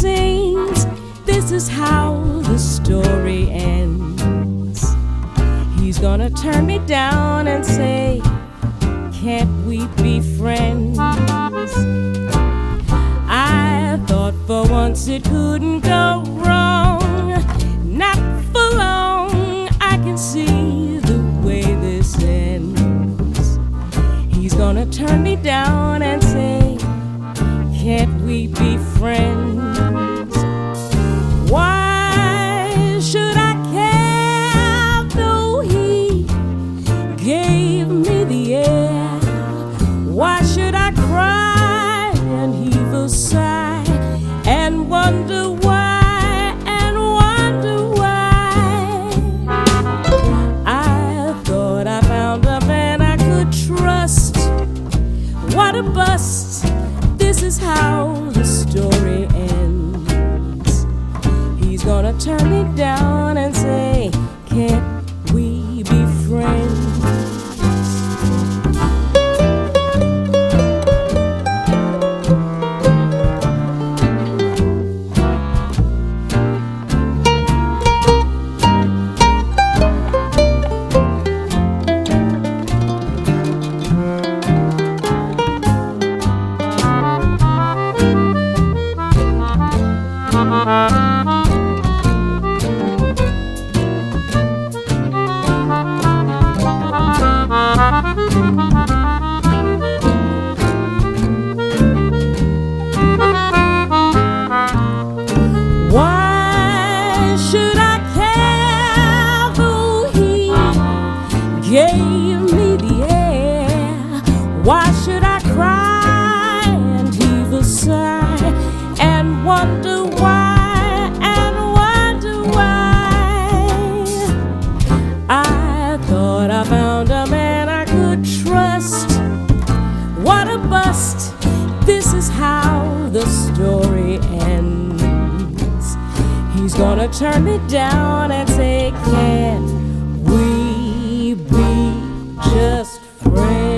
seems this is how the story ends. He's gonna turn me down and say, can't we be friends? I thought for once it couldn't go wrong. Not for long, I can see the way this ends. He's gonna turn me down and say, can't we be friends? Why should I care though he gave me the air? Why should I cry and heave a sigh and wonder why and wonder why? I thought I found a man I could trust. What a bust. This is how the story ends. He's gonna turn me down and say, can't we be friends? Why should I care though he gave me the air? Why should I cry and heave a sigh and wonder why and wonder why? I thought I found a man I could trust. What a bust. This is how the story ends. He's gonna turn me down and say, can we be just friends?